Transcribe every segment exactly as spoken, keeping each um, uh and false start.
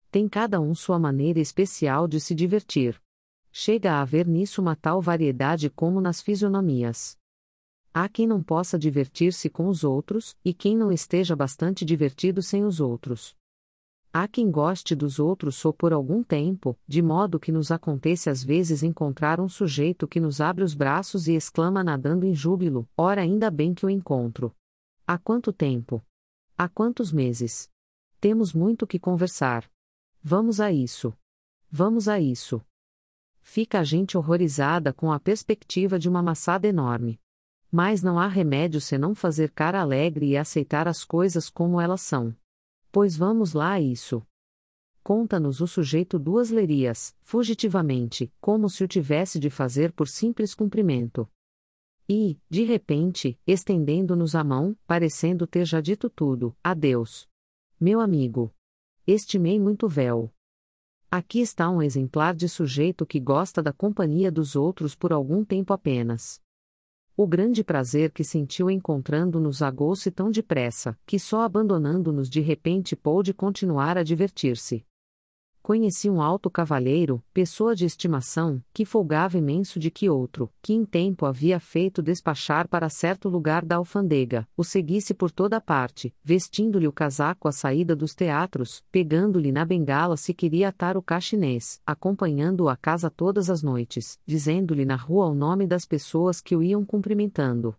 Tem cada um sua maneira especial de se divertir. Chega a haver nisso uma tal variedade como nas fisionomias. Há quem não possa divertir-se com os outros, e quem não esteja bastante divertido sem os outros. Há quem goste dos outros só por algum tempo, de modo que nos acontece às vezes encontrar um sujeito que nos abre os braços e exclama nadando em júbilo: ora, ainda bem que o encontro. Há quanto tempo? Há quantos meses? Temos muito que conversar. Vamos a isso. Vamos a isso. Fica a gente horrorizada com a perspectiva de uma maçada enorme. Mas não há remédio senão fazer cara alegre e aceitar as coisas como elas são. Pois vamos lá a isso. Conta-nos o sujeito duas lerias, fugitivamente, como se o tivesse de fazer por simples cumprimento. E, de repente, estendendo-nos a mão, parecendo ter já dito tudo: adeus. Meu amigo. Estimei muito véu. Aqui está um exemplar de sujeito que gosta da companhia dos outros por algum tempo apenas. O grande prazer que sentiu encontrando-nos agou-se tão depressa, que só abandonando-nos de repente pôde continuar a divertir-se. Conheci um alto cavalheiro, pessoa de estimação, que folgava imenso de que outro, que em tempo havia feito despachar para certo lugar da alfândega, o seguisse por toda parte, vestindo-lhe o casaco à saída dos teatros, pegando-lhe na bengala se queria atar o cachinês, acompanhando-o à casa todas as noites, dizendo-lhe na rua o nome das pessoas que o iam cumprimentando.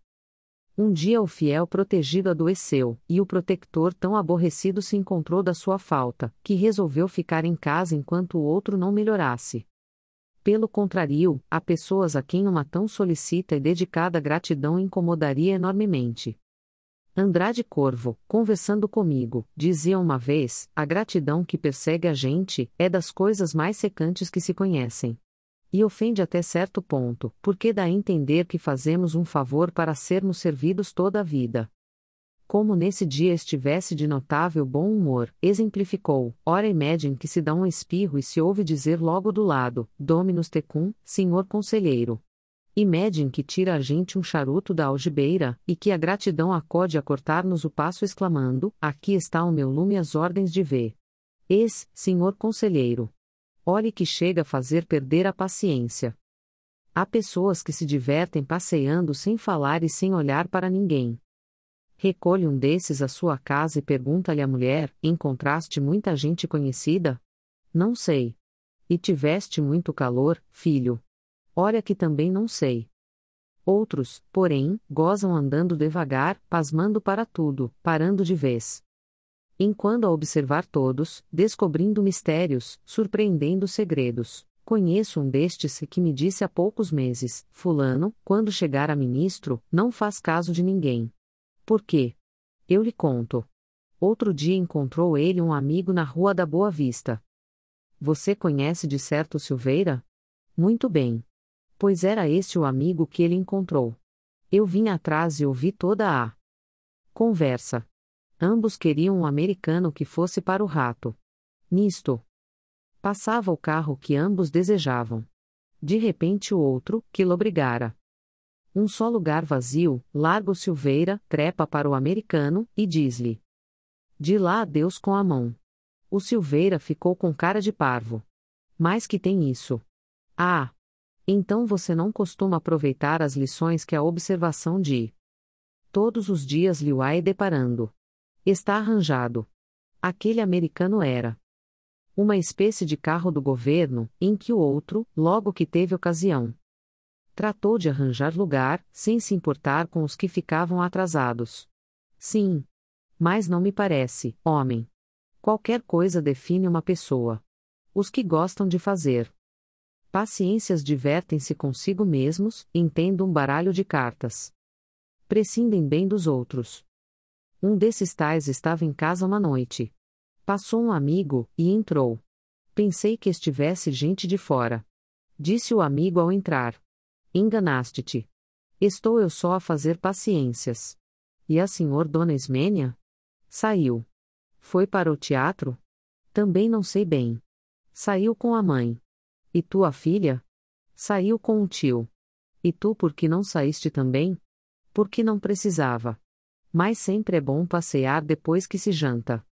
Um dia o fiel protegido adoeceu, e o protector tão aborrecido se encontrou da sua falta, que resolveu ficar em casa enquanto o outro não melhorasse. Pelo contrário, há pessoas a quem uma tão solicita e dedicada gratidão incomodaria enormemente. Andrade Corvo, conversando comigo, dizia uma vez: a gratidão que persegue a gente é das coisas mais secantes que se conhecem. E ofende até certo ponto, porque dá a entender que fazemos um favor para sermos servidos toda a vida. Como nesse dia estivesse de notável bom humor, exemplificou: ora imagem que se dá um espirro e se ouve dizer logo do lado: Dominus tecum, senhor conselheiro. Imagem que tira a gente um charuto da algibeira, e que a gratidão acode a cortar-nos o passo exclamando: aqui está o meu lume às ordens de ver. Eis, senhor conselheiro. Olhe que chega a fazer perder a paciência. Há pessoas que se divertem passeando sem falar e sem olhar para ninguém. Recolhe um desses à sua casa e pergunta-lhe à mulher: encontraste muita gente conhecida? Não sei. E tiveste muito calor, filho? Olha que também não sei. Outros, porém, gozam andando devagar, pasmando para tudo, parando de vez. Enquanto a observar todos, descobrindo mistérios, surpreendendo segredos. Conheço um destes que me disse há poucos meses: fulano, quando chegar a ministro, não faz caso de ninguém. Por quê? Eu lhe conto. Outro dia encontrou ele um amigo na Rua da Boa Vista. Você conhece de certo Silveira? Muito bem. Pois era este o amigo que ele encontrou. Eu vim atrás e ouvi toda a conversa. Ambos queriam um americano que fosse para o rato. Nisto passava o carro que ambos desejavam. De repente o outro, que lobrigara. Um só lugar vazio, larga o Silveira, trepa para o americano, e diz-lhe: de lá adeus com a mão. O Silveira ficou com cara de parvo. Mas que tem isso? Ah! Então você não costuma aproveitar as lições que a observação de todos os dias lhe vai deparando. Está arranjado. Aquele americano era uma espécie de carro do governo, em que o outro, logo que teve ocasião, tratou de arranjar lugar, sem se importar com os que ficavam atrasados. Sim. Mas não me parece, homem. Qualquer coisa define uma pessoa. Os que gostam de fazer paciências divertem-se consigo mesmos, entendo um baralho de cartas. Prescindem bem dos outros. Um desses tais estava em casa uma noite. Passou um amigo, e entrou. Pensei que estivesse gente de fora. Disse o amigo ao entrar: enganaste-te. Estou eu só a fazer paciências. E a senhor Dona Ismênia? Saiu. Foi para o teatro? Também não sei bem. Saiu com a mãe. E tu, a filha? Saiu com o tio. E tu, por que não saíste também? Porque não precisava. Mas sempre é bom passear depois que se janta.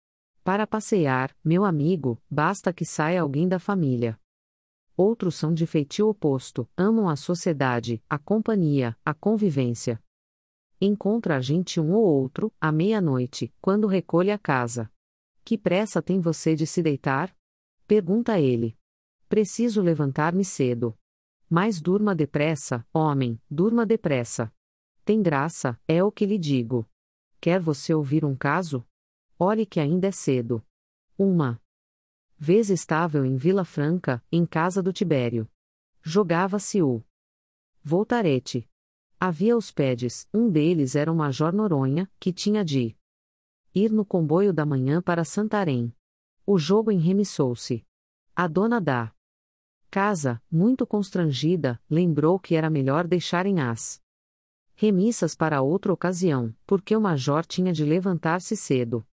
Para passear, meu amigo, basta que saia alguém da família. Outros são de feitio oposto, amam a sociedade, a companhia, a convivência. Encontra a gente um ou outro, à meia-noite, quando recolhe a casa. Que pressa tem você de se deitar? Pergunta ele. Preciso levantar-me cedo. Mas durma depressa, homem, durma depressa. Tem graça, é o que lhe digo. Quer você ouvir um caso? Olhe que ainda é cedo. Uma vez estava eu em Vila Franca, em casa do Tibério. Jogava-se o Voltarete. Havia os pedes, um deles era o Major Noronha, que tinha de ir no comboio da manhã para Santarém. O jogo enremissou-se. A dona da casa, muito constrangida, lembrou que era melhor deixarem as remissas para outra ocasião, porque o major tinha de levantar-se cedo.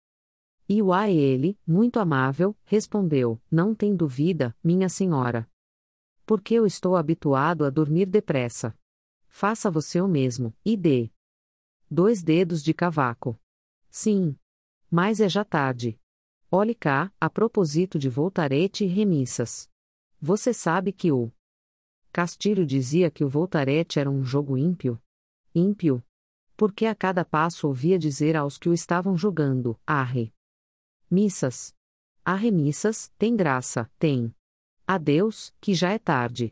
E o a ele, muito amável, respondeu: Não tem dúvida, minha senhora. Porque eu estou habituado a dormir depressa. Faça você o mesmo, e dê dois dedos de cavaco. Sim. Mas é já tarde. Olhe cá, a propósito de voltarete e remissas. Você sabe que o Castilho dizia que o voltarete era um jogo ímpio? Ímpio. Porque a cada passo ouvia dizer aos que o estavam jogando: arre. Missas. Arremissas, tem graça, tem. Adeus, que já é tarde.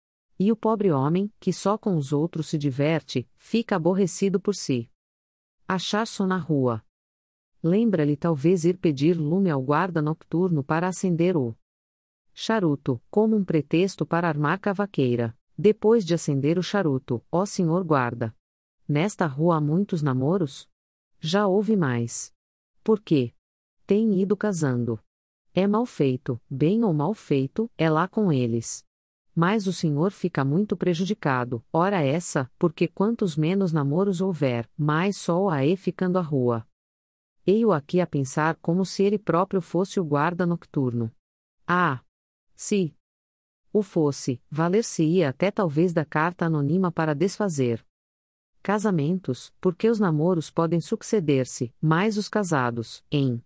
E o pobre homem, que só com os outros se diverte, fica aborrecido por si. Achar-se na rua. Lembra-lhe talvez ir pedir lume ao guarda nocturno para acender o charuto, como um pretexto para armar cavaqueira. Depois de acender o charuto, ó senhor guarda. Nesta rua há muitos namoros? Já houve mais. Por quê? Tem ido casando. É mal feito, bem ou mal feito, é lá com eles. Mas o senhor fica muito prejudicado, ora essa, porque quantos menos namoros houver, mais sol há e ficando a rua. Ei-o aqui a pensar como se ele próprio fosse o guarda nocturno. Ah! Se o fosse, valer-se-ia até talvez da carta anônima para desfazer casamentos, porque os namoros podem suceder-se, mas os casados, em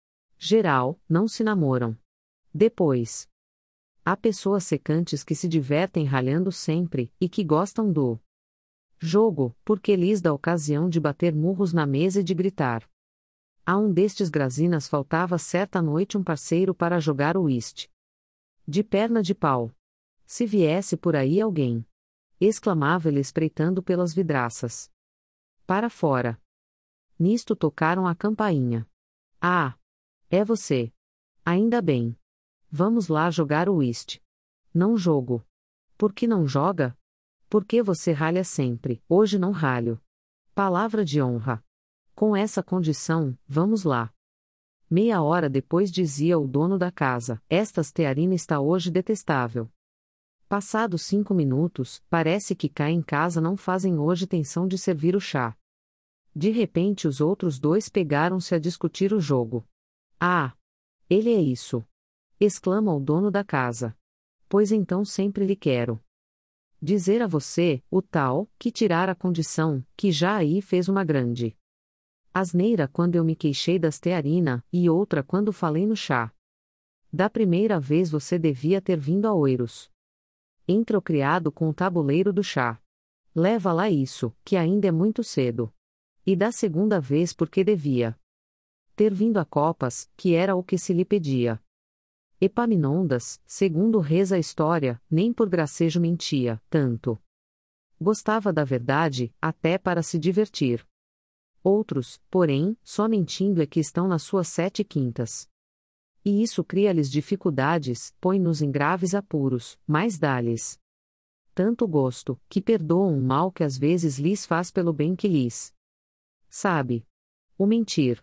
geral, não se namoram. Depois, há pessoas secantes que se divertem ralhando sempre, e que gostam do jogo, porque lhes dá ocasião de bater murros na mesa e de gritar. A um destes Grazinas faltava certa noite um parceiro para jogar o uísque. De perna de pau. Se viesse por aí alguém, exclamava ele espreitando pelas vidraças. Para fora. Nisto tocaram a campainha. Ah! É você. Ainda bem. Vamos lá jogar o uísque. Não jogo. Por que não joga? Porque você ralha sempre, hoje não ralho. Palavra de honra. Com essa condição, vamos lá. Meia hora depois dizia o dono da casa: Esta stearina está hoje detestável. Passados cinco minutos, parece que cá em casa não fazem hoje tenção de servir o chá. De repente os outros dois pegaram-se a discutir o jogo. Ah! Ele é isso! Exclama o dono da casa. Pois então sempre lhe quero dizer a você, o tal, que tirar a condição, que já aí fez uma grande asneira quando eu me queixei da stearina, e outra quando falei no chá. Da primeira vez você devia ter vindo a Oiros. Entra o criado com o tabuleiro do chá. Leva lá isso, que ainda é muito cedo. E da segunda vez porque devia ter vindo a Copas, que era o que se lhe pedia. Epaminondas, segundo reza a história, nem por gracejo mentia, tanto gostava da verdade, até para se divertir. Outros, porém, só mentindo é que estão nas suas sete quintas. E isso cria-lhes dificuldades, põe-nos em graves apuros, mas dá-lhes tanto gosto, que perdoam o mal que às vezes lhes faz pelo bem que lhes sabe. O mentir.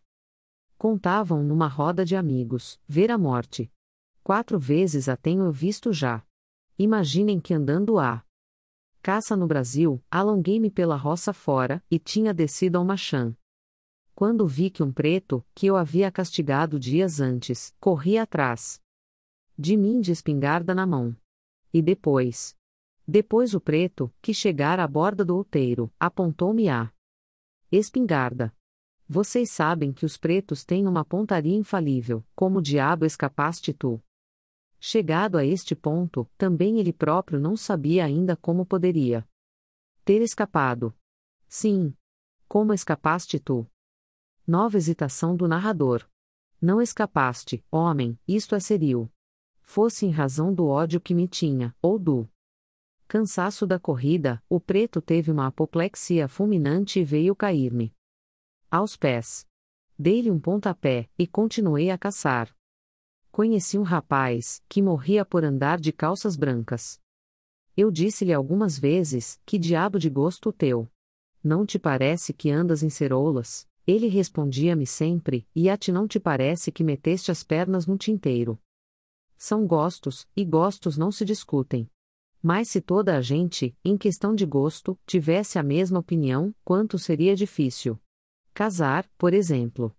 Contavam numa roda de amigos, ver a morte. Quatro vezes a tenho eu visto já. Imaginem que andando a caça no Brasil, alonguei-me pela roça fora, e tinha descido ao Machã. Quando vi que um preto, que eu havia castigado dias antes, corria atrás de mim de espingarda na mão. E depois... Depois o preto, que chegara à borda do outeiro, apontou-me a espingarda. Vocês sabem que os pretos têm uma pontaria infalível, como o diabo escapaste tu. Chegado a este ponto, também ele próprio não sabia ainda como poderia ter escapado. Sim. Como escapaste tu? Nova hesitação do narrador. Não escapaste, homem, isto é serio. Fosse em razão do ódio que me tinha, ou do cansaço da corrida, o preto teve uma apoplexia fulminante e veio cair-me aos pés. Dei-lhe um pontapé, e continuei a caçar. Conheci um rapaz, que morria por andar de calças brancas. Eu disse-lhe algumas vezes, que diabo de gosto o teu? Não te parece que andas em ceroulas? Ele respondia-me sempre, e a ti não te parece que meteste as pernas no tinteiro? São gostos, e gostos não se discutem. Mas se toda a gente, em questão de gosto, tivesse a mesma opinião, quanto seria difícil casar, por exemplo.